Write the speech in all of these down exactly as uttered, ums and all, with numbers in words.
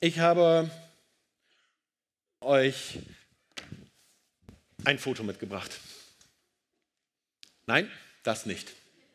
Ich habe euch ein Foto mitgebracht. Nein, das nicht.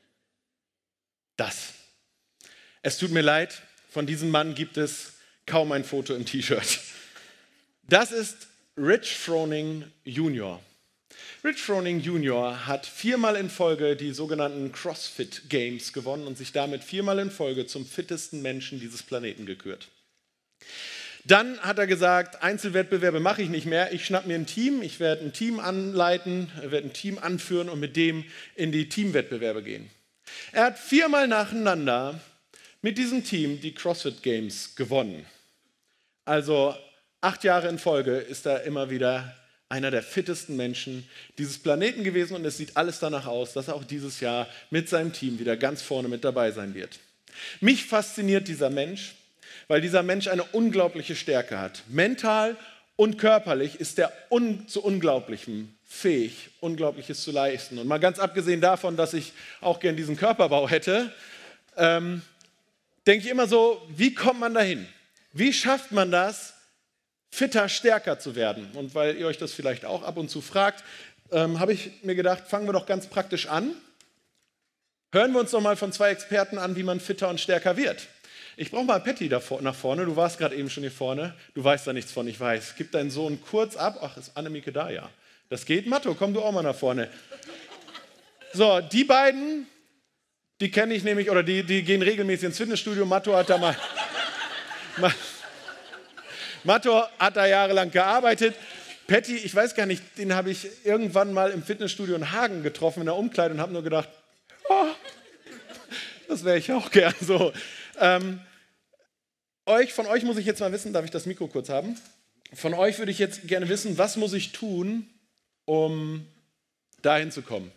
Das. Es tut mir leid, von diesem Mann gibt es kaum ein Foto im T-Shirt. Das ist Rich Froning Junior Rich Froning Junior hat viermal in Folge die sogenannten CrossFit Games gewonnen und sich damit viermal in Folge zum fittesten Menschen dieses Planeten gekürt. Dann hat er gesagt, Einzelwettbewerbe mache ich nicht mehr, ich schnapp mir ein Team, ich werde ein Team anleiten, werde ein Team anführen und mit dem in die Teamwettbewerbe gehen. Er hat viermal nacheinander mit diesem Team die CrossFit Games gewonnen. Also acht Jahre in Folge ist er immer wieder einer der fittesten Menschen dieses Planeten gewesen und es sieht alles danach aus, dass er auch dieses Jahr mit seinem Team wieder ganz vorne mit dabei sein wird. Mich fasziniert dieser Mensch, weil dieser Mensch eine unglaubliche Stärke hat. Mental und körperlich ist er un- zu Unglaublichem fähig, Unglaubliches zu leisten. Und mal ganz abgesehen davon, dass ich auch gern diesen Körperbau hätte, ähm, denke ich immer so, wie kommt man dahin? Wie schafft man das, fitter, stärker zu werden? Und weil ihr euch das vielleicht auch ab und zu fragt, ähm, habe ich mir gedacht, fangen wir doch ganz praktisch an. Hören wir uns doch mal von zwei Experten an, wie man fitter und stärker wird. Ich brauche mal Patty da vor, nach vorne. Du warst gerade eben schon hier vorne. Du weißt da nichts von, ich weiß. Gib deinen Sohn kurz ab. Ach, ist Annemieke da, ja. Das geht. Matto, komm du auch mal nach vorne. So, die beiden, die kenne ich nämlich, oder die, die gehen regelmäßig ins Fitnessstudio. Matto hat da mal... mal Matto hat da jahrelang gearbeitet. Patty, ich weiß gar nicht, den habe ich irgendwann mal im Fitnessstudio in Hagen getroffen, in der Umkleide und habe nur gedacht, oh, das wäre ich auch gern so. Ähm, euch, von euch muss ich jetzt mal wissen, darf ich das Mikro kurz haben? Von euch würde ich jetzt gerne wissen, was muss ich tun, um dahin zu kommen?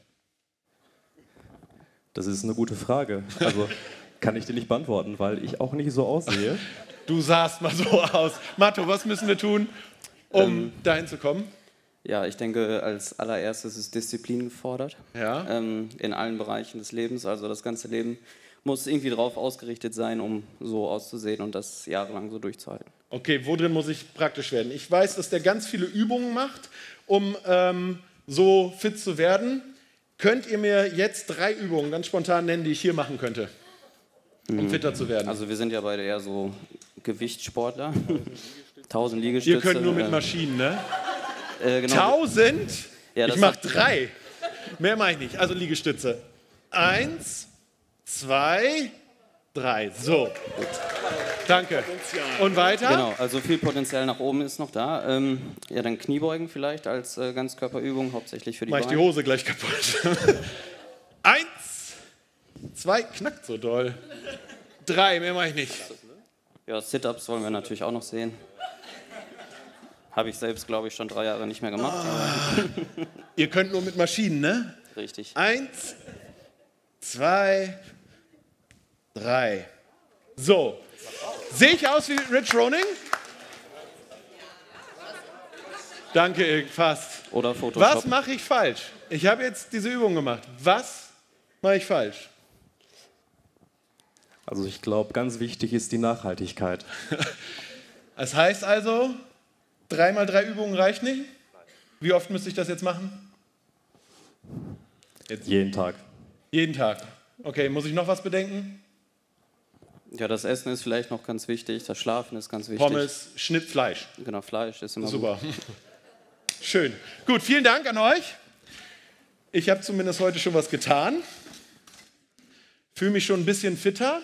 Das ist eine gute Frage. Also kann ich dir nicht beantworten, weil ich auch nicht so aussehe. Du sahst mal so aus. Matto, was müssen wir tun, um ähm, dahin zu kommen? Ja, ich denke, als allererstes ist Disziplin gefordert. Ja. Ähm, in allen Bereichen des Lebens. Also das ganze Leben muss irgendwie darauf ausgerichtet sein, um so auszusehen und das jahrelang so durchzuhalten. Okay, wo drin muss ich praktisch werden? Ich weiß, dass der ganz viele Übungen macht, um ähm, so fit zu werden. Könnt ihr mir jetzt drei Übungen ganz spontan nennen, die ich hier machen könnte, um fitter zu werden? Also wir sind ja beide eher so Gewichtssportler. Tausend Liegestütze. Ihr könnt nur mit Maschinen, ne? Äh, genau. Tausend? Ja, ich mache drei. Mehr mache ich nicht. Also Liegestütze. Eins, zwei, drei. So. Gut. Danke. Und weiter? Genau, also viel Potenzial nach oben ist noch da. Ähm, ja, dann Kniebeugen vielleicht als äh, Ganzkörperübung, hauptsächlich für die Mach ich Beine. die Hose gleich kaputt. Eins, zwei, knackt so doll. Drei, mehr mache ich nicht. Ja, Sit-Ups wollen wir natürlich auch noch sehen. Habe ich selbst, glaube ich, schon drei Jahre nicht mehr gemacht. Oh. Ihr könnt nur mit Maschinen, ne? Richtig. Eins, zwei, drei. So. Sehe ich aus wie Rich Froning? Danke, fast. Oder Photoshop. Was mache ich falsch? Ich habe jetzt diese Übung gemacht. Was mache ich falsch? Also ich glaube, ganz wichtig ist die Nachhaltigkeit. Das heißt also, drei mal drei Übungen reicht nicht? Wie oft müsste ich das jetzt machen? Jetzt. Jeden Tag. Jeden Tag. Okay, muss ich noch was bedenken? Ja, das Essen ist vielleicht noch ganz wichtig, das Schlafen ist ganz wichtig. Pommes, Schnitt, Fleisch. Genau, Fleisch ist immer super. Gut. Schön. Gut, vielen Dank an euch. Ich habe zumindest heute schon was getan. Fühle mich schon ein bisschen fitter.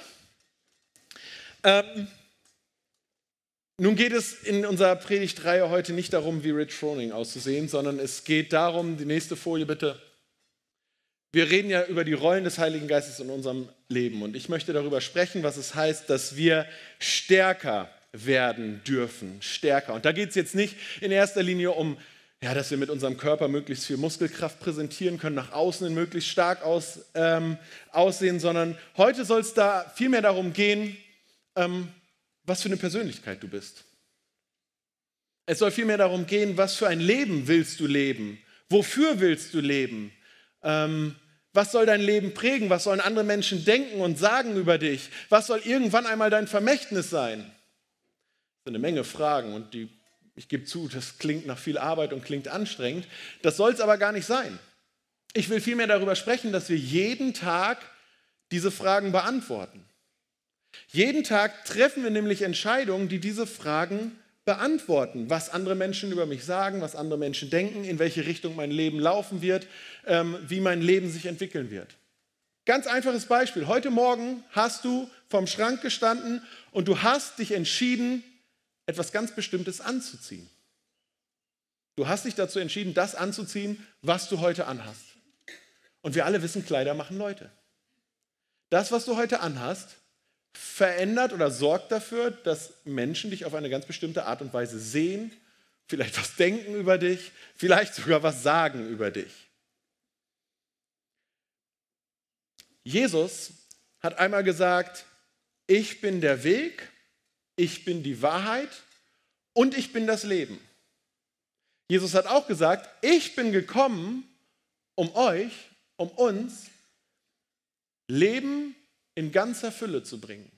Ähm, nun geht es in unserer Predigtreihe heute nicht darum, wie Rich Froning auszusehen, sondern es geht darum, die nächste Folie bitte. Wir reden ja über die Rollen des Heiligen Geistes in unserem Leben und ich möchte darüber sprechen, was es heißt, dass wir stärker werden dürfen. Stärker. Und da geht es jetzt nicht in erster Linie um, ja, dass wir mit unserem Körper möglichst viel Muskelkraft präsentieren können, nach außen hin möglichst stark aus, ähm, aussehen, sondern heute soll es da vielmehr darum gehen, ähm, was für eine Persönlichkeit du bist. Es soll vielmehr darum gehen, was für ein Leben willst du leben? Wofür willst du leben? Ähm, was soll dein Leben prägen? Was sollen andere Menschen denken und sagen über dich? Was soll irgendwann einmal dein Vermächtnis sein? So eine Menge Fragen und die, ich gebe zu, das klingt nach viel Arbeit und klingt anstrengend. Das soll es aber gar nicht sein. Ich will vielmehr darüber sprechen, dass wir jeden Tag diese Fragen beantworten. Jeden Tag treffen wir nämlich Entscheidungen, die diese Fragen beantworten. Was andere Menschen über mich sagen, was andere Menschen denken, in welche Richtung mein Leben laufen wird, ähm, wie mein Leben sich entwickeln wird. Ganz einfaches Beispiel. Heute Morgen hast du vorm Schrank gestanden und du hast dich entschieden, etwas ganz Bestimmtes anzuziehen. Du hast dich dazu entschieden, das anzuziehen, was du heute anhast. Und wir alle wissen, Kleider machen Leute. Das, was du heute anhast, verändert oder sorgt dafür, dass Menschen dich auf eine ganz bestimmte Art und Weise sehen, vielleicht was denken über dich, vielleicht sogar was sagen über dich. Jesus hat einmal gesagt, ich bin der Weg, ich bin die Wahrheit und ich bin das Leben. Jesus hat auch gesagt, ich bin gekommen, um euch, um uns, Leben in ganzer Fülle zu bringen.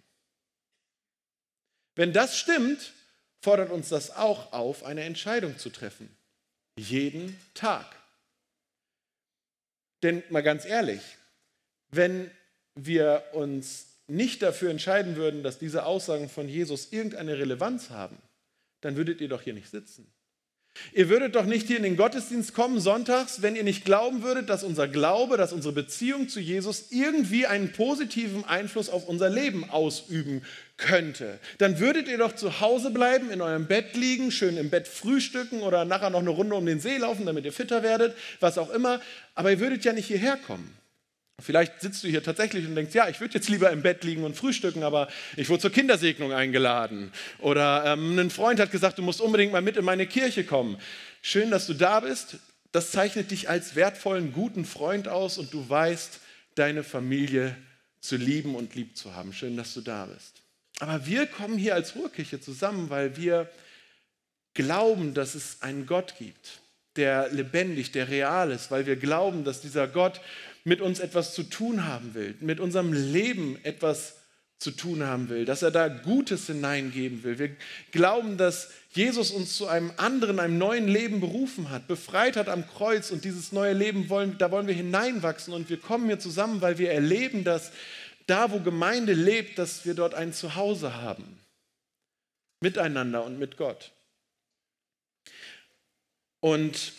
Wenn das stimmt, fordert uns das auch auf, eine Entscheidung zu treffen. Jeden Tag. Denn mal ganz ehrlich, wenn wir uns nicht dafür entscheiden würden, dass diese Aussagen von Jesus irgendeine Relevanz haben, dann würdet ihr doch hier nicht sitzen. Ihr würdet doch nicht hier in den Gottesdienst kommen sonntags, wenn ihr nicht glauben würdet, dass unser Glaube, dass unsere Beziehung zu Jesus irgendwie einen positiven Einfluss auf unser Leben ausüben könnte. Dann würdet ihr doch zu Hause bleiben, in eurem Bett liegen, schön im Bett frühstücken oder nachher noch eine Runde um den See laufen, damit ihr fitter werdet, was auch immer. Aber ihr würdet ja nicht hierher kommen. Vielleicht sitzt du hier tatsächlich und denkst, ja, ich würde jetzt lieber im Bett liegen und frühstücken, aber ich wurde zur Kindersegnung eingeladen. Oder ähm, ein Freund hat gesagt, du musst unbedingt mal mit in meine Kirche kommen. Schön, dass du da bist. Das zeichnet dich als wertvollen, guten Freund aus und du weißt, deine Familie zu lieben und lieb zu haben. Schön, dass du da bist. Aber wir kommen hier als Ruhrkirche zusammen, weil wir glauben, dass es einen Gott gibt, der lebendig, der real ist, weil wir glauben, dass dieser Gott mit uns etwas zu tun haben will, mit unserem Leben etwas zu tun haben will, dass er da Gutes hineingeben will. Wir glauben, dass Jesus uns zu einem anderen, einem neuen Leben berufen hat, befreit hat am Kreuz und dieses neue Leben, wollen, da wollen wir hineinwachsen und wir kommen hier zusammen, weil wir erleben, dass da, wo Gemeinde lebt, dass wir dort ein Zuhause haben, miteinander und mit Gott. Und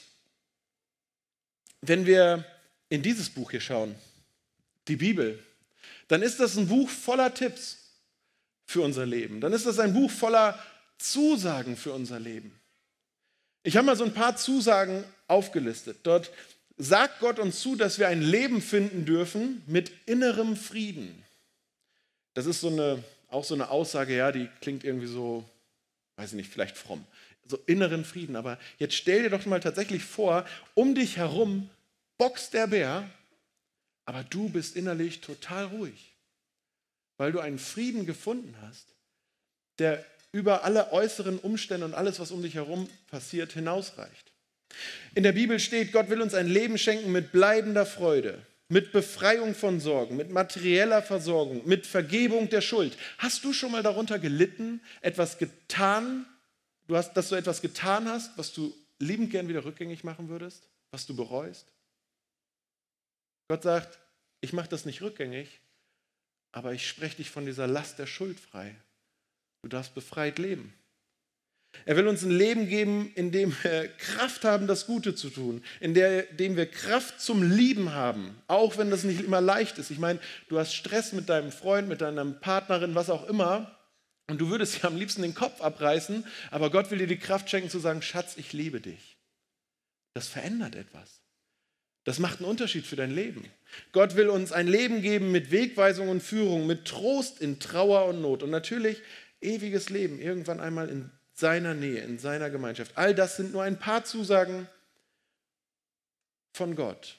wenn wir in dieses Buch hier schauen, die Bibel, dann ist das ein Buch voller Tipps für unser Leben. Dann ist das ein Buch voller Zusagen für unser Leben. Ich habe mal so ein paar Zusagen aufgelistet. Dort sagt Gott uns zu, dass wir ein Leben finden dürfen mit innerem Frieden. Das ist so eine, auch so eine Aussage, ja, die klingt irgendwie so, weiß ich nicht, vielleicht fromm. So inneren Frieden. Aber jetzt stell dir doch mal tatsächlich vor, um dich herum boxt der Bär, aber du bist innerlich total ruhig, weil du einen Frieden gefunden hast, der über alle äußeren Umstände und alles, was um dich herum passiert, hinausreicht. In der Bibel steht, Gott will uns ein Leben schenken mit bleibender Freude, mit Befreiung von Sorgen, mit materieller Versorgung, mit Vergebung der Schuld. Hast du schon mal darunter gelitten, etwas getan, du hast, dass du etwas getan hast, was du liebend gern wieder rückgängig machen würdest, was du bereust? Gott sagt, ich mache das nicht rückgängig, aber ich spreche dich von dieser Last der Schuld frei. Du darfst befreit leben. Er will uns ein Leben geben, in dem wir Kraft haben, das Gute zu tun, in dem wir Kraft zum Lieben haben, auch wenn das nicht immer leicht ist. Ich meine, du hast Stress mit deinem Freund, mit deiner Partnerin, was auch immer, und du würdest ja am liebsten den Kopf abreißen, aber Gott will dir die Kraft schenken zu sagen, Schatz, ich liebe dich. Das verändert etwas. Das macht einen Unterschied für dein Leben. Gott will uns ein Leben geben mit Wegweisung und Führung, mit Trost in Trauer und Not und natürlich ewiges Leben, irgendwann einmal in seiner Nähe, in seiner Gemeinschaft. All das sind nur ein paar Zusagen von Gott.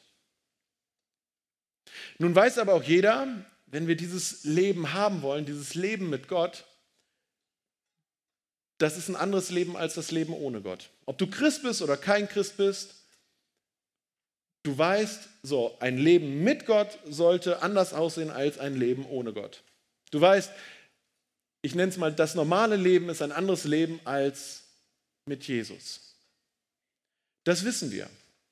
Nun weiß aber auch jeder, wenn wir dieses Leben haben wollen, dieses Leben mit Gott, das ist ein anderes Leben als das Leben ohne Gott. Ob du Christ bist oder kein Christ bist, du weißt, so ein Leben mit Gott sollte anders aussehen als ein Leben ohne Gott. Du weißt, ich nenne es mal, das normale Leben ist ein anderes Leben als mit Jesus. Das wissen wir.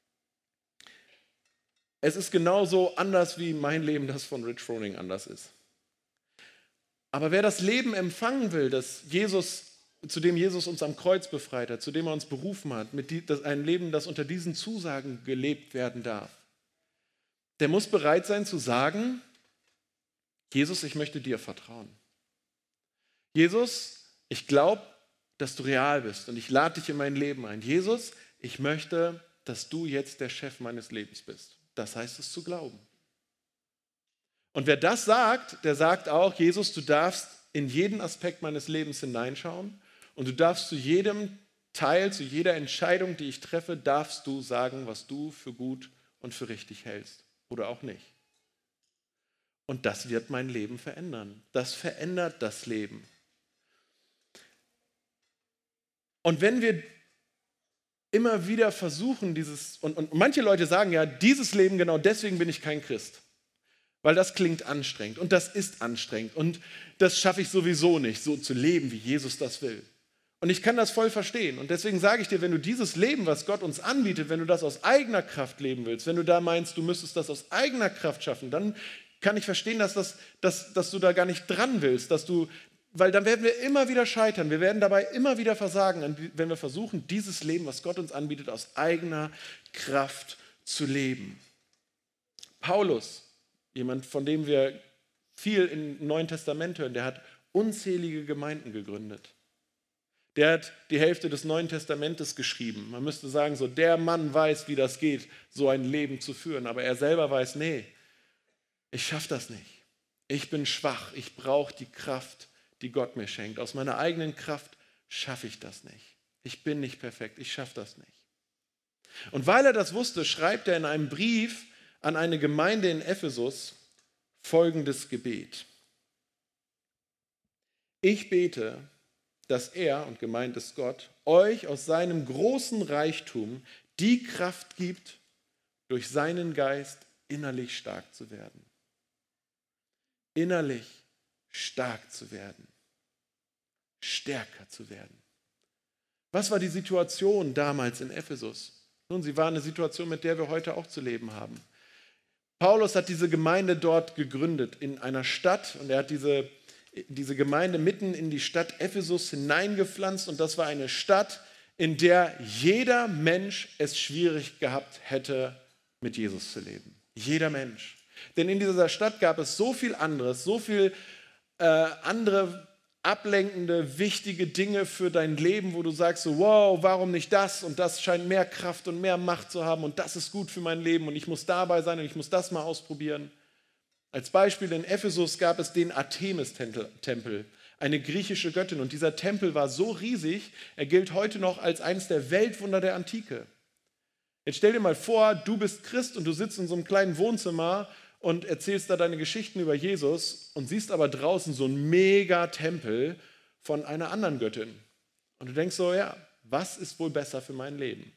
Es ist genauso anders, wie mein Leben das von Rich Froning anders ist. Aber wer das Leben empfangen will, das Jesus, zu dem Jesus uns am Kreuz befreit hat, zu dem er uns berufen hat, mit die, das, ein Leben, das unter diesen Zusagen gelebt werden darf, der muss bereit sein zu sagen, Jesus, ich möchte dir vertrauen. Jesus, ich glaube, dass du real bist und ich lade dich in mein Leben ein. Jesus, ich möchte, dass du jetzt der Chef meines Lebens bist. Das heißt es zu glauben. Und wer das sagt, der sagt auch, Jesus, du darfst in jeden Aspekt meines Lebens hineinschauen und du darfst zu jedem Teil, zu jeder Entscheidung, die ich treffe, darfst du sagen, was du für gut und für richtig hältst oder auch nicht. Und das wird mein Leben verändern. Das verändert das Leben. Und wenn wir immer wieder versuchen, dieses, und, und manche Leute sagen ja, dieses Leben, genau deswegen bin ich kein Christ. Weil das klingt anstrengend und das ist anstrengend und das schaffe ich sowieso nicht, so zu leben, wie Jesus das will. Und ich kann das voll verstehen. Und deswegen sage ich dir, wenn du dieses Leben, was Gott uns anbietet, wenn du das aus eigener Kraft leben willst, wenn du da meinst, du müsstest das aus eigener Kraft schaffen, dann kann ich verstehen, dass, das, dass, dass du da gar nicht dran willst, dass du, weil dann werden wir immer wieder scheitern. Wir werden dabei immer wieder versagen, wenn wir versuchen, dieses Leben, was Gott uns anbietet, aus eigener Kraft zu leben. Paulus, jemand, von dem wir viel im Neuen Testament hören, der hat unzählige Gemeinden gegründet. Der hat die Hälfte des Neuen Testamentes geschrieben. Man müsste sagen, so der Mann weiß, wie das geht, so ein Leben zu führen. Aber er selber weiß, nee, ich schaffe das nicht. Ich bin schwach. Ich brauche die Kraft, die Gott mir schenkt. Aus meiner eigenen Kraft schaffe ich das nicht. Ich bin nicht perfekt. Ich schaffe das nicht. Und weil er das wusste, schreibt er in einem Brief an eine Gemeinde in Ephesus folgendes Gebet. Ich bete, dass er, und gemeint ist Gott, euch aus seinem großen Reichtum die Kraft gibt, durch seinen Geist innerlich stark zu werden. Innerlich stark zu werden. Stärker zu werden. Was war die Situation damals in Ephesus? Nun, sie war eine Situation, mit der wir heute auch zu leben haben. Paulus hat diese Gemeinde dort gegründet, in einer Stadt, und er hat diese, diese Gemeinde mitten in die Stadt Ephesus hineingepflanzt, und das war eine Stadt, in der jeder Mensch es schwierig gehabt hätte, mit Jesus zu leben. Jeder Mensch. Denn in dieser Stadt gab es so viel anderes, so viel äh, andere ablenkende, wichtige Dinge für dein Leben, wo du sagst so, wow, warum nicht das? Und das scheint mehr Kraft und mehr Macht zu haben und das ist gut für mein Leben und ich muss dabei sein und ich muss das mal ausprobieren. Als Beispiel in Ephesus gab es den Artemis-Tempel, eine griechische Göttin, und dieser Tempel war so riesig, er gilt heute noch als eines der Weltwunder der Antike. Jetzt stell dir mal vor, du bist Christ und du sitzt in so einem kleinen Wohnzimmer und erzählst da deine Geschichten über Jesus und siehst aber draußen so einen Mega-Tempel von einer anderen Göttin. Und du denkst so, ja, was ist wohl besser für mein Leben?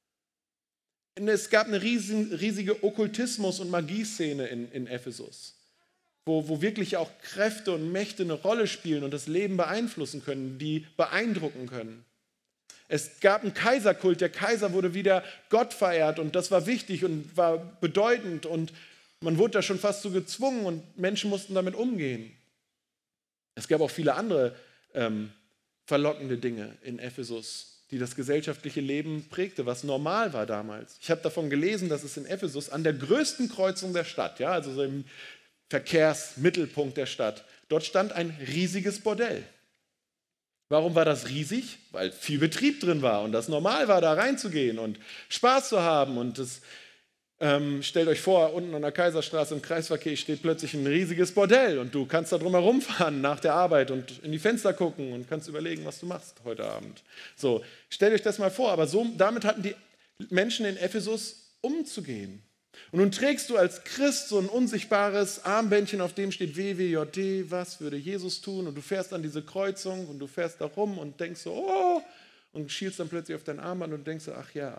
Und es gab eine riesige Okkultismus- und Magieszene in, in Ephesus, wo, wo wirklich auch Kräfte und Mächte eine Rolle spielen und das Leben beeinflussen können, die beeindrucken können. Es gab einen Kaiserkult, der Kaiser wurde wieder Gott verehrt und das war wichtig und war bedeutend und man wurde da schon fast so gezwungen und Menschen mussten damit umgehen. Es gab auch viele andere ähm, verlockende Dinge in Ephesus, die das gesellschaftliche Leben prägte, was normal war damals. Ich habe davon gelesen, dass es in Ephesus an der größten Kreuzung der Stadt, ja, also so im Verkehrsmittelpunkt der Stadt, dort stand ein riesiges Bordell. Warum war das riesig? Weil viel Betrieb drin war und das normal war, da reinzugehen und Spaß zu haben. Und das, ähm, stellt euch vor, unten an der Kaiserstraße im Kreisverkehr steht plötzlich ein riesiges Bordell und du kannst da drum herumfahren nach der Arbeit und in die Fenster gucken und kannst überlegen, was du machst heute Abend. So, stellt euch das mal vor, aber so, damit hatten die Menschen in Ephesus umzugehen. Und nun trägst du als Christ so ein unsichtbares Armbändchen, auf dem steht W W J D, was würde Jesus tun? Und du fährst an diese Kreuzung und du fährst da rum und denkst so, oh, und schielst dann plötzlich auf dein Armband und denkst so, ach ja,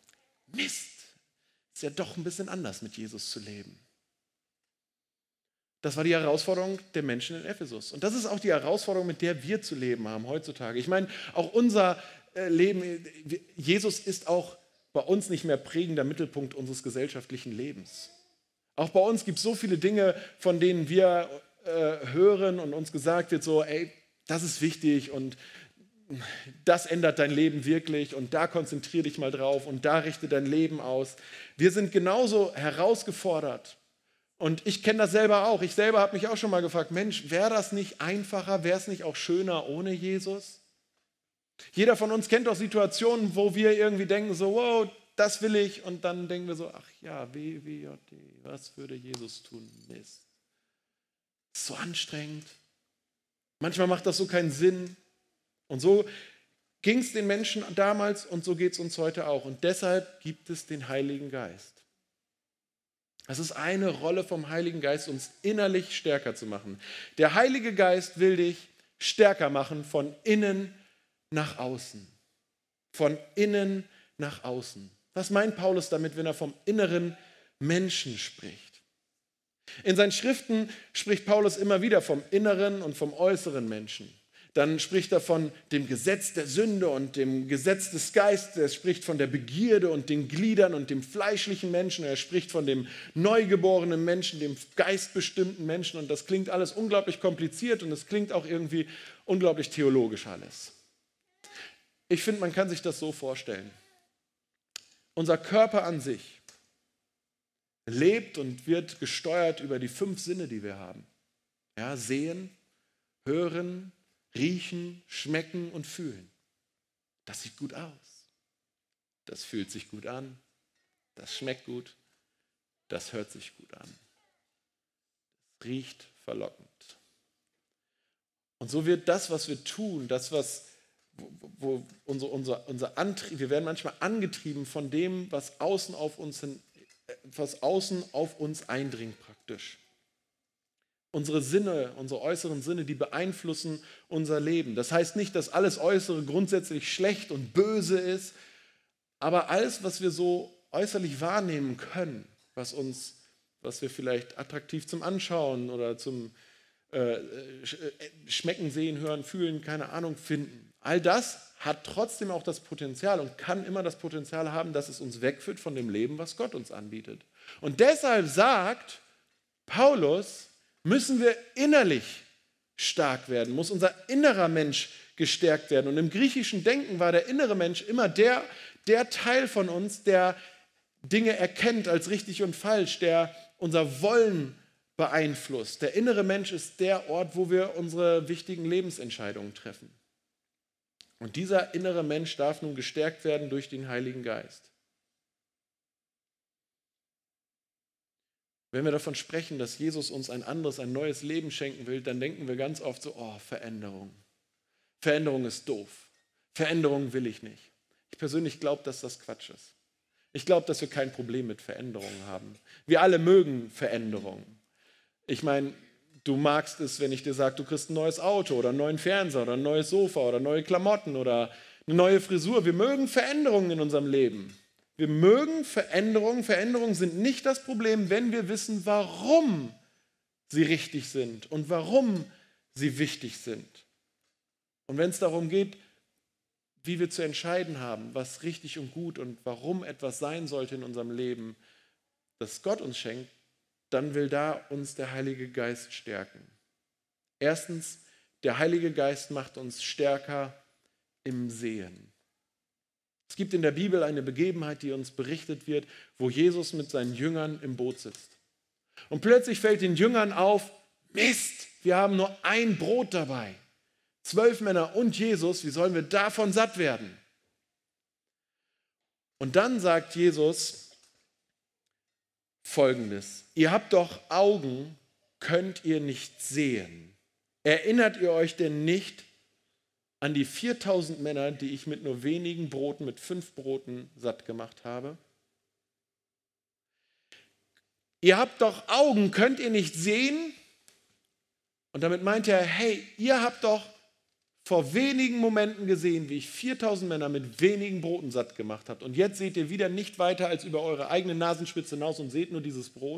Mist, ist ja doch ein bisschen anders mit Jesus zu leben. Das war die Herausforderung der Menschen in Ephesus. Und das ist auch die Herausforderung, mit der wir zu leben haben heutzutage. Ich meine, auch unser äh, Leben, Jesus ist auch bei uns nicht mehr prägender Mittelpunkt unseres gesellschaftlichen Lebens. Auch bei uns gibt es so viele Dinge, von denen wir äh, hören und uns gesagt wird, so, ey, das ist wichtig und das ändert dein Leben wirklich und da konzentriere dich mal drauf und da richte dein Leben aus. Wir sind genauso herausgefordert. Und ich kenne das selber auch. Ich selber habe mich auch schon mal gefragt, Mensch, wäre das nicht einfacher, wäre es nicht auch schöner ohne Jesus? Jeder von uns kennt doch Situationen, wo wir irgendwie denken, so, wow, das will ich. Und dann denken wir so, ach ja, W W J D, was würde Jesus tun? Mist. So anstrengend. Manchmal macht das so keinen Sinn. Und so ging es den Menschen damals und so geht es uns heute auch. Und deshalb gibt es den Heiligen Geist. Das ist eine Rolle vom Heiligen Geist, uns innerlich stärker zu machen. Der Heilige Geist will dich stärker machen von innen nach außen. Von innen nach außen. Was meint Paulus damit, wenn er vom inneren Menschen spricht? In seinen Schriften spricht Paulus immer wieder vom inneren und vom äußeren Menschen. Dann spricht er von dem Gesetz der Sünde und dem Gesetz des Geistes. Er spricht von der Begierde und den Gliedern und dem fleischlichen Menschen. Er spricht von dem neugeborenen Menschen, dem geistbestimmten Menschen. Und das klingt alles unglaublich kompliziert und es klingt auch irgendwie unglaublich theologisch alles. Ich finde, man kann sich das so vorstellen. Unser Körper an sich lebt und wird gesteuert über die fünf Sinne, die wir haben. Ja, sehen, hören, riechen, schmecken und fühlen. Das sieht gut aus. Das fühlt sich gut an. Das schmeckt gut. Das hört sich gut an. Das riecht verlockend. Und so wird das, was wir tun, das, was wo, wo unser, unser, unser Antrieb, wir werden manchmal angetrieben von dem, was außen auf uns hin, was außen auf uns eindringt praktisch. Unsere Sinne, unsere äußeren Sinne, die beeinflussen unser Leben. Das heißt nicht, dass alles Äußere grundsätzlich schlecht und böse ist, aber alles, was wir so äußerlich wahrnehmen können, was uns, was wir vielleicht attraktiv zum Anschauen oder zum äh, Schmecken, Sehen, Hören, Fühlen, keine Ahnung, finden, all das hat trotzdem auch das Potenzial und kann immer das Potenzial haben, dass es uns wegführt von dem Leben, was Gott uns anbietet. Und deshalb sagt Paulus, müssen wir innerlich stark werden, muss unser innerer Mensch gestärkt werden. Und im griechischen Denken war der innere Mensch immer der, der Teil von uns, der Dinge erkennt als richtig und falsch, der unser Wollen beeinflusst. Der innere Mensch ist der Ort, wo wir unsere wichtigen Lebensentscheidungen treffen. Und dieser innere Mensch darf nun gestärkt werden durch den Heiligen Geist. Wenn wir davon sprechen, dass Jesus uns ein anderes, ein neues Leben schenken will, dann denken wir ganz oft so, oh, Veränderung. Veränderung ist doof. Veränderung will ich nicht. Ich persönlich glaube, dass das Quatsch ist. Ich glaube, dass wir kein Problem mit Veränderungen haben. Wir alle mögen Veränderungen. Ich meine, du magst es, wenn ich dir sage, du kriegst ein neues Auto oder einen neuen Fernseher oder ein neues Sofa oder neue Klamotten oder eine neue Frisur. Wir mögen Veränderungen in unserem Leben. Wir mögen Veränderungen. Veränderungen sind nicht das Problem, wenn wir wissen, warum sie richtig sind und warum sie wichtig sind. Und wenn es darum geht, wie wir zu entscheiden haben, was richtig und gut und warum etwas sein sollte in unserem Leben, das Gott uns schenkt, dann will da uns der Heilige Geist stärken. Erstens, der Heilige Geist macht uns stärker im Sehen. Es gibt in der Bibel eine Begebenheit, die uns berichtet wird, wo Jesus mit seinen Jüngern im Boot sitzt. Und plötzlich fällt den Jüngern auf, Mist, wir haben nur ein Brot dabei. Zwölf Männer und Jesus, wie sollen wir davon satt werden? Und dann sagt Jesus Folgendes: Ihr habt doch Augen, könnt ihr nicht sehen? Erinnert ihr euch denn nicht an die viertausend Männer, die ich mit nur wenigen Broten, mit fünf Broten satt gemacht habe? Ihr habt doch Augen, könnt ihr nicht sehen? Und damit meint er, hey, ihr habt doch vor wenigen Momenten gesehen, wie ich viertausend Männer mit wenigen Broten satt gemacht habe. Und jetzt seht ihr wieder nicht weiter als über eure eigene Nasenspitze hinaus und seht nur dieses Brot.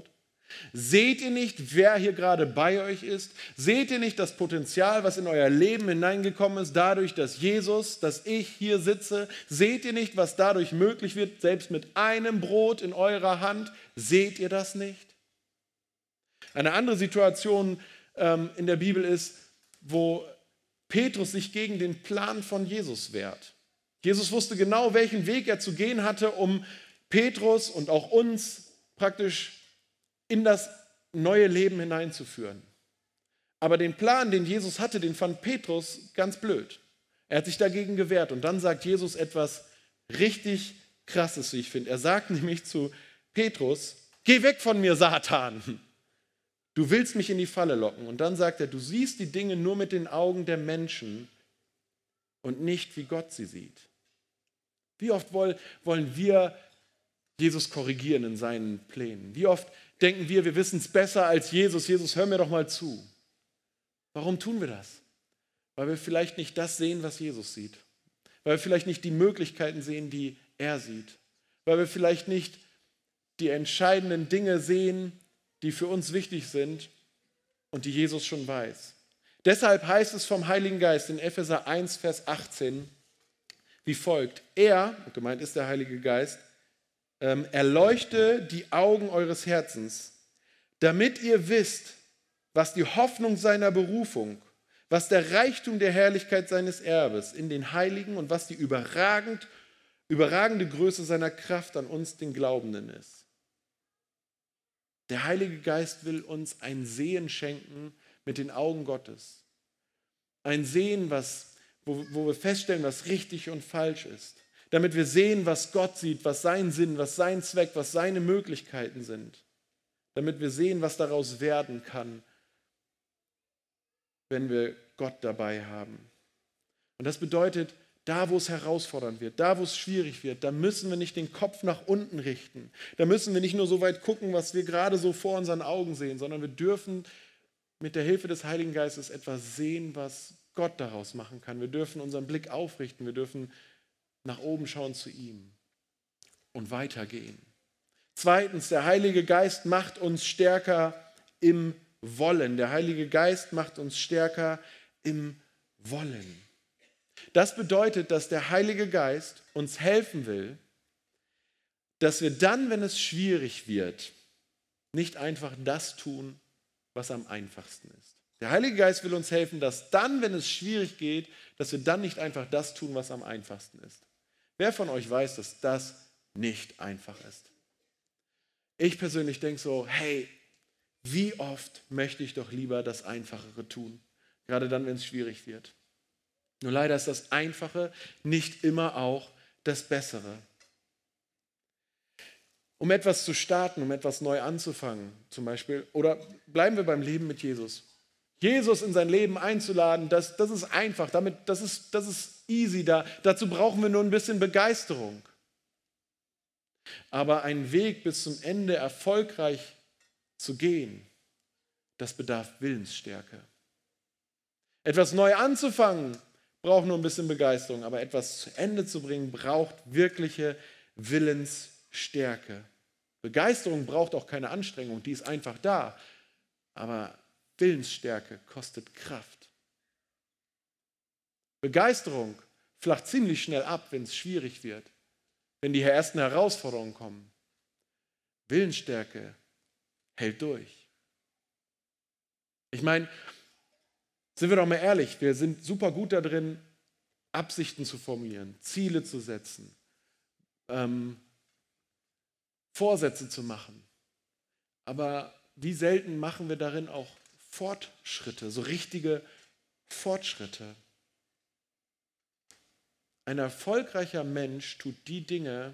Seht ihr nicht, wer hier gerade bei euch ist? Seht ihr nicht das Potenzial, was in euer Leben hineingekommen ist, dadurch, dass Jesus, dass ich hier sitze? Seht ihr nicht, was dadurch möglich wird, selbst mit einem Brot in eurer Hand? Seht ihr das nicht? Eine andere Situation ähm, in der Bibel ist, wo Petrus sich gegen den Plan von Jesus wehrt. Jesus wusste genau, welchen Weg er zu gehen hatte, um Petrus und auch uns praktisch in das neue Leben hineinzuführen. Aber den Plan, den Jesus hatte, den fand Petrus ganz blöd. Er hat sich dagegen gewehrt und dann sagt Jesus etwas richtig Krasses, wie ich finde. Er sagt nämlich zu Petrus, geh weg von mir, Satan. Du willst mich in die Falle locken. Und dann sagt er, du siehst die Dinge nur mit den Augen der Menschen und nicht, wie Gott sie sieht. Wie oft wollen wir Jesus korrigieren in seinen Plänen? Wie oft denken wir, wir wissen es besser als Jesus. Jesus, hör mir doch mal zu. Warum tun wir das? Weil wir vielleicht nicht das sehen, was Jesus sieht. Weil wir vielleicht nicht die Möglichkeiten sehen, die er sieht. Weil wir vielleicht nicht die entscheidenden Dinge sehen, die für uns wichtig sind und die Jesus schon weiß. Deshalb heißt es vom Heiligen Geist in Epheser eins, Vers achtzehn wie folgt. Er, gemeint ist der Heilige Geist, ähm, erleuchte die Augen eures Herzens, damit ihr wisst, was die Hoffnung seiner Berufung, was der Reichtum der Herrlichkeit seines Erbes in den Heiligen und was die überragend, überragende Größe seiner Kraft an uns, den Glaubenden, ist. Der Heilige Geist will uns ein Sehen schenken mit den Augen Gottes. Ein Sehen, was, wo, wo wir feststellen, was richtig und falsch ist. Damit wir sehen, was Gott sieht, was sein Sinn, was sein Zweck, was seine Möglichkeiten sind. Damit wir sehen, was daraus werden kann, wenn wir Gott dabei haben. Und das bedeutet, da, wo es herausfordernd wird, da, wo es schwierig wird, da müssen wir nicht den Kopf nach unten richten. Da müssen wir nicht nur so weit gucken, was wir gerade so vor unseren Augen sehen, sondern wir dürfen mit der Hilfe des Heiligen Geistes etwas sehen, was Gott daraus machen kann. Wir dürfen unseren Blick aufrichten, wir dürfen nach oben schauen zu ihm und weitergehen. Zweitens, der Heilige Geist macht uns stärker im Wollen. Der Heilige Geist macht uns stärker im Wollen. Das bedeutet, dass der Heilige Geist uns helfen will, dass wir dann, wenn es schwierig wird, nicht einfach das tun, was am einfachsten ist. Der Heilige Geist will uns helfen, dass dann, wenn es schwierig geht, dass wir dann nicht einfach das tun, was am einfachsten ist. Wer von euch weiß, dass das nicht einfach ist? Ich persönlich denke so, hey, wie oft möchte ich doch lieber das Einfachere tun, gerade dann, wenn es schwierig wird. Nur leider ist das Einfache nicht immer auch das Bessere. Um etwas zu starten, um etwas neu anzufangen, zum Beispiel, oder bleiben wir beim Leben mit Jesus. Jesus in sein Leben einzuladen, das, das ist einfach, damit, das, ist, das ist easy. Da, dazu brauchen wir nur ein bisschen Begeisterung. Aber einen Weg bis zum Ende erfolgreich zu gehen, das bedarf Willensstärke. Etwas neu anzufangen, braucht nur ein bisschen Begeisterung, aber etwas zu Ende zu bringen, braucht wirkliche Willensstärke. Begeisterung braucht auch keine Anstrengung, die ist einfach da, aber Willensstärke kostet Kraft. Begeisterung flacht ziemlich schnell ab, wenn es schwierig wird, wenn die ersten Herausforderungen kommen. Willensstärke hält durch. Ich meine, sind wir doch mal ehrlich, wir sind super gut da drin, Absichten zu formulieren, Ziele zu setzen, ähm, Vorsätze zu machen. Aber wie selten machen wir darin auch Fortschritte, so richtige Fortschritte. Ein erfolgreicher Mensch tut die Dinge,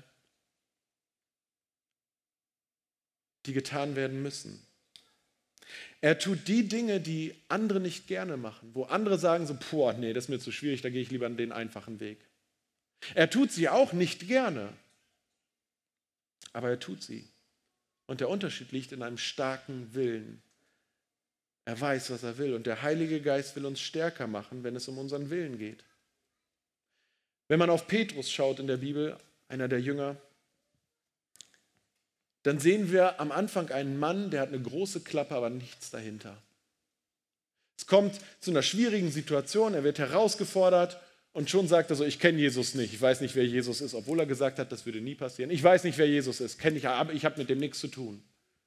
die getan werden müssen. Er tut die Dinge, die andere nicht gerne machen, wo andere sagen so, boah, nee, das ist mir zu schwierig, da gehe ich lieber an den einfachen Weg. Er tut sie auch nicht gerne, aber er tut sie. Und der Unterschied liegt in einem starken Willen. Er weiß, was er will und der Heilige Geist will uns stärker machen, wenn es um unseren Willen geht. Wenn man auf Petrus schaut in der Bibel, einer der Jünger, dann sehen wir am Anfang einen Mann, der hat eine große Klappe, aber nichts dahinter. Es kommt zu einer schwierigen Situation, er wird herausgefordert und schon sagt er so, ich kenne Jesus nicht, ich weiß nicht, wer Jesus ist, obwohl er gesagt hat, das würde nie passieren. Ich weiß nicht, wer Jesus ist, kenne ich, aber ich habe mit dem nichts zu tun.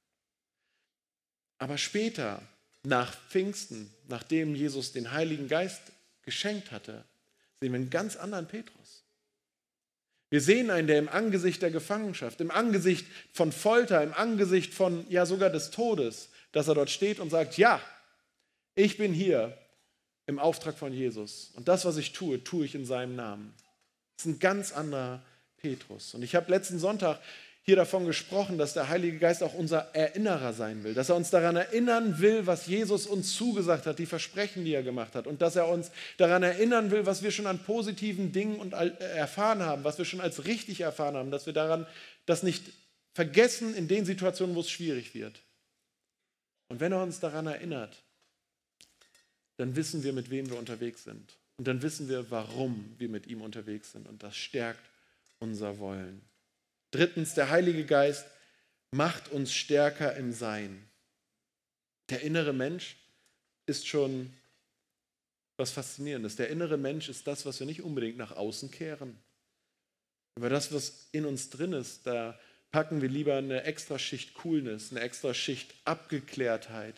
Aber später, nach Pfingsten, nachdem Jesus den Heiligen Geist geschenkt hatte, sehen wir einen ganz anderen Petrus. Wir sehen einen, der im Angesicht der Gefangenschaft, im Angesicht von Folter, im Angesicht von ja sogar des Todes, dass er dort steht und sagt, ja, ich bin hier im Auftrag von Jesus und das, was ich tue, tue ich in seinem Namen. Das ist ein ganz anderer Petrus. Und ich habe letzten Sonntag hier davon gesprochen, dass der Heilige Geist auch unser Erinnerer sein will, dass er uns daran erinnern will, was Jesus uns zugesagt hat, die Versprechen, die er gemacht hat und dass er uns daran erinnern will, was wir schon an positiven Dingen und erfahren haben, was wir schon als richtig erfahren haben, dass wir daran das nicht vergessen in den Situationen, wo es schwierig wird. Und wenn er uns daran erinnert, dann wissen wir, mit wem wir unterwegs sind. Und dann wissen wir, warum wir mit ihm unterwegs sind. Und das stärkt unser Wollen. Drittens, der Heilige Geist macht uns stärker im Sein. Der innere Mensch ist schon was Faszinierendes. Der innere Mensch ist das, was wir nicht unbedingt nach außen kehren. Aber das, was in uns drin ist, da packen wir lieber eine extra Schicht Coolness, eine extra Schicht Abgeklärtheit.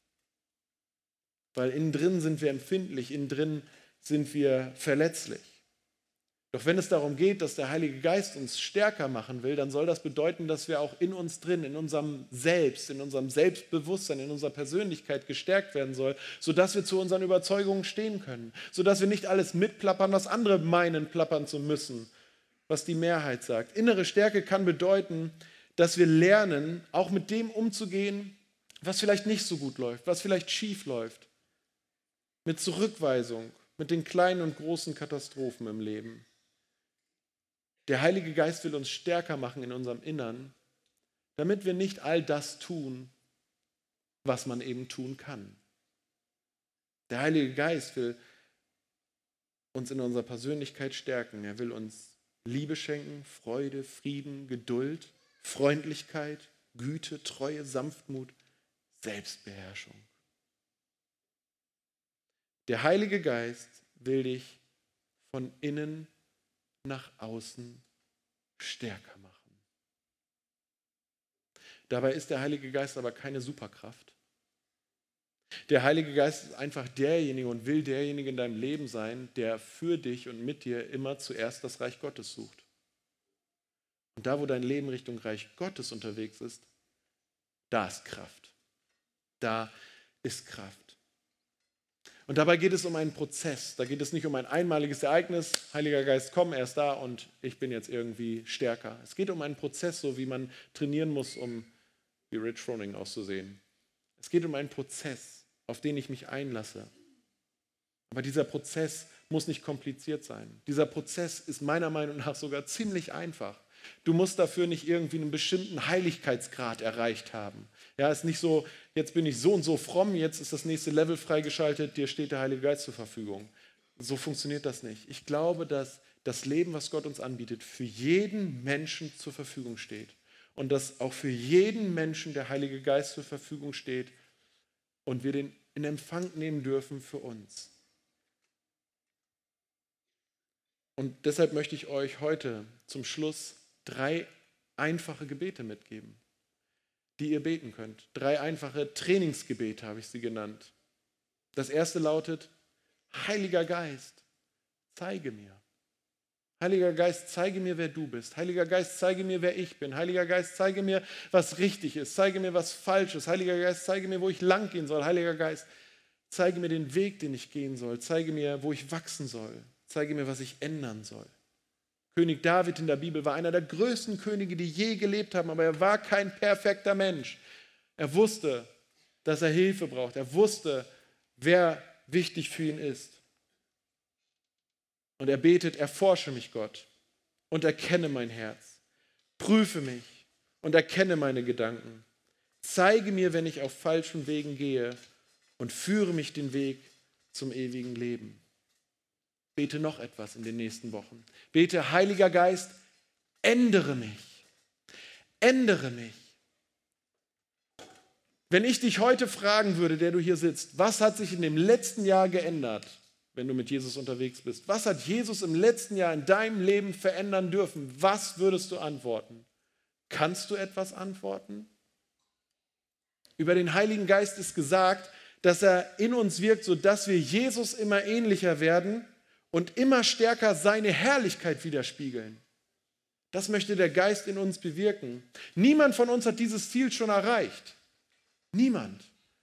Weil innen drin sind wir empfindlich, innen drin sind wir verletzlich. Doch wenn es darum geht, dass der Heilige Geist uns stärker machen will, dann soll das bedeuten, dass wir auch in uns drin, in unserem Selbst, in unserem Selbstbewusstsein, in unserer Persönlichkeit gestärkt werden soll, sodass wir zu unseren Überzeugungen stehen können, sodass wir nicht alles mitplappern, was andere meinen, plappern zu müssen, was die Mehrheit sagt. Innere Stärke kann bedeuten, dass wir lernen, auch mit dem umzugehen, was vielleicht nicht so gut läuft, was vielleicht schief läuft, mit Zurückweisung, mit den kleinen und großen Katastrophen im Leben. Der Heilige Geist will uns stärker machen in unserem Innern, damit wir nicht all das tun, was man eben tun kann. Der Heilige Geist will uns in unserer Persönlichkeit stärken. Er will uns Liebe schenken, Freude, Frieden, Geduld, Freundlichkeit, Güte, Treue, Sanftmut, Selbstbeherrschung. Der Heilige Geist will dich von innen nach außen stärker machen. Dabei ist der Heilige Geist aber keine Superkraft. Der Heilige Geist ist einfach derjenige und will derjenige in deinem Leben sein, der für dich und mit dir immer zuerst das Reich Gottes sucht. Und da, wo dein Leben Richtung Reich Gottes unterwegs ist, da ist Kraft. Da ist Kraft. Und dabei geht es um einen Prozess. Da geht es nicht um ein einmaliges Ereignis. Heiliger Geist, komm, er ist da und ich bin jetzt irgendwie stärker. Es geht um einen Prozess, so wie man trainieren muss, um wie Rich Froning auszusehen. Es geht um einen Prozess, auf den ich mich einlasse. Aber dieser Prozess muss nicht kompliziert sein. Dieser Prozess ist meiner Meinung nach sogar ziemlich einfach. Du musst dafür nicht irgendwie einen bestimmten Heiligkeitsgrad erreicht haben. Ja, es ist nicht so, jetzt bin ich so und so fromm, jetzt ist das nächste Level freigeschaltet, dir steht der Heilige Geist zur Verfügung. So funktioniert das nicht. Ich glaube, dass das Leben, was Gott uns anbietet, für jeden Menschen zur Verfügung steht. Und dass auch für jeden Menschen der Heilige Geist zur Verfügung steht und wir den in Empfang nehmen dürfen für uns. Und deshalb möchte ich euch heute zum Schluss drei einfache Gebete mitgeben, die ihr beten könnt. Drei einfache Trainingsgebete habe ich sie genannt. Das erste lautet, Heiliger Geist, zeige mir. Heiliger Geist, zeige mir, wer du bist. Heiliger Geist, zeige mir, wer ich bin. Heiliger Geist, zeige mir, was richtig ist. Zeige mir, was falsch ist. Heiliger Geist, zeige mir, wo ich lang gehen soll. Heiliger Geist, zeige mir den Weg, den ich gehen soll. Zeige mir, wo ich wachsen soll. Zeige mir, was ich ändern soll. König David in der Bibel war einer der größten Könige, die je gelebt haben, aber er war kein perfekter Mensch. Er wusste, dass er Hilfe braucht. Er wusste, wer wichtig für ihn ist. Und er betet, erforsche mich, Gott, und erkenne mein Herz. Prüfe mich und erkenne meine Gedanken. Zeige mir, wenn ich auf falschen Wegen gehe und führe mich den Weg zum ewigen Leben. Bete noch etwas in den nächsten Wochen. Bete, Heiliger Geist, ändere mich. Ändere mich. Wenn ich dich heute fragen würde, der du hier sitzt, was hat sich in dem letzten Jahr geändert, wenn du mit Jesus unterwegs bist? Was hat Jesus im letzten Jahr in deinem Leben verändern dürfen? Was würdest du antworten? Kannst du etwas antworten? Über den Heiligen Geist ist gesagt, dass er in uns wirkt, sodass wir Jesus immer ähnlicher werden und immer stärker seine Herrlichkeit widerspiegeln. Das möchte der Geist in uns bewirken. Niemand von uns hat dieses Ziel schon erreicht. Niemand.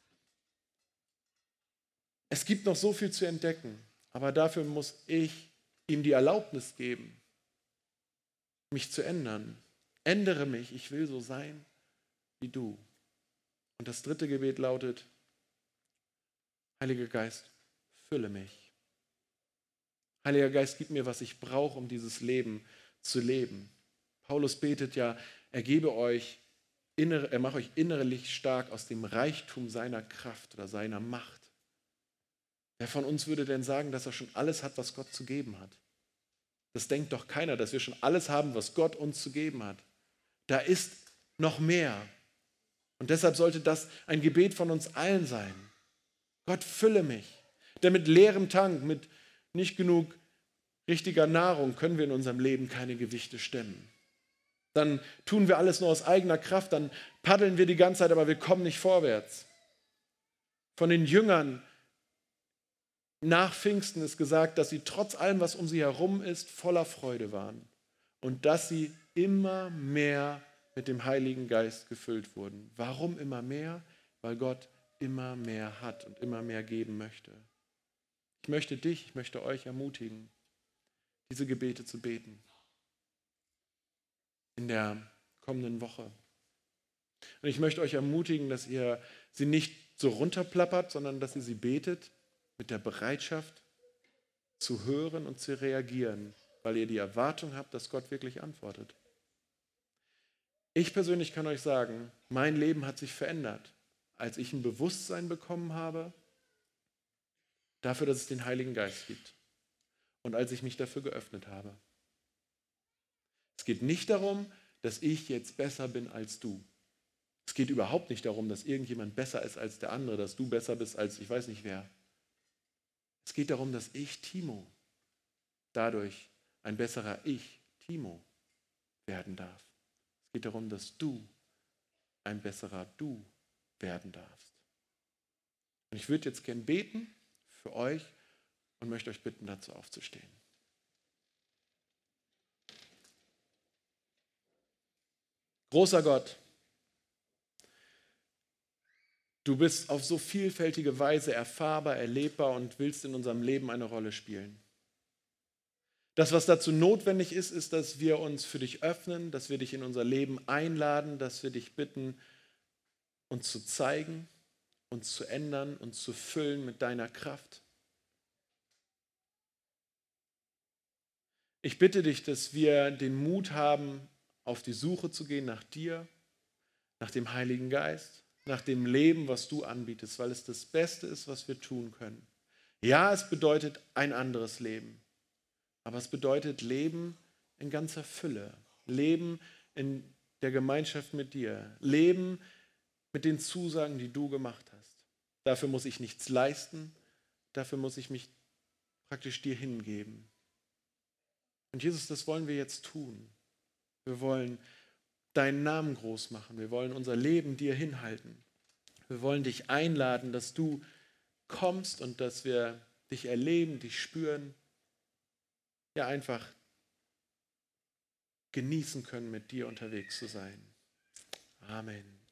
Es gibt noch so viel zu entdecken, aber dafür muss ich ihm die Erlaubnis geben, mich zu ändern. Ändere mich, ich will so sein wie du. Und das dritte Gebet lautet: Heiliger Geist, fülle mich. Heiliger Geist, gib mir, was ich brauche, um dieses Leben zu leben. Paulus betet ja, er gebe euch, innere, er mache euch innerlich stark aus dem Reichtum seiner Kraft oder seiner Macht. Wer von uns würde denn sagen, dass er schon alles hat, was Gott zu geben hat? Das denkt doch keiner, dass wir schon alles haben, was Gott uns zu geben hat. Da ist noch mehr. Und deshalb sollte das ein Gebet von uns allen sein. Gott, fülle mich. Denn mit leerem Tank, mit nicht genug richtiger Nahrung können wir in unserem Leben keine Gewichte stemmen. Dann tun wir alles nur aus eigener Kraft, dann paddeln wir die ganze Zeit, aber wir kommen nicht vorwärts. Von den Jüngern nach Pfingsten ist gesagt, dass sie trotz allem, was um sie herum ist, voller Freude waren und dass sie immer mehr mit dem Heiligen Geist gefüllt wurden. Warum immer mehr? Weil Gott immer mehr hat und immer mehr geben möchte. Ich möchte dich, ich möchte euch ermutigen, diese Gebete zu beten in der kommenden Woche. Und ich möchte euch ermutigen, dass ihr sie nicht so runterplappert, sondern dass ihr sie betet mit der Bereitschaft zu hören und zu reagieren, weil ihr die Erwartung habt, dass Gott wirklich antwortet. Ich persönlich kann euch sagen, mein Leben hat sich verändert, als ich ein Bewusstsein bekommen habe dafür, dass es den Heiligen Geist gibt und als ich mich dafür geöffnet habe. Es geht nicht darum, dass ich jetzt besser bin als du. Es geht überhaupt nicht darum, dass irgendjemand besser ist als der andere, dass du besser bist als ich weiß nicht wer. Es geht darum, dass ich, Timo, dadurch ein besserer Ich, Timo, werden darf. Es geht darum, dass du ein besserer Du werden darfst. Und ich würde jetzt gern beten für euch und möchte euch bitten, dazu aufzustehen. Großer Gott, du bist auf so vielfältige Weise erfahrbar, erlebbar und willst in unserem Leben eine Rolle spielen. Das, was dazu notwendig ist, ist, dass wir uns für dich öffnen, dass wir dich in unser Leben einladen, dass wir dich bitten, uns zu zeigen, uns zu ändern, uns zu füllen mit deiner Kraft. Ich bitte dich, dass wir den Mut haben, auf die Suche zu gehen nach dir, nach dem Heiligen Geist, nach dem Leben, was du anbietest, weil es das Beste ist, was wir tun können. Ja, es bedeutet ein anderes Leben, aber es bedeutet Leben in ganzer Fülle, Leben in der Gemeinschaft mit dir, Leben mit den Zusagen, die du gemacht hast. Dafür muss ich nichts leisten, dafür muss ich mich praktisch dir hingeben. Und Jesus, das wollen wir jetzt tun. Wir wollen deinen Namen groß machen. Wir wollen unser Leben dir hinhalten. Wir wollen dich einladen, dass du kommst und dass wir dich erleben, dich spüren. Ja, einfach genießen können, mit dir unterwegs zu sein. Amen.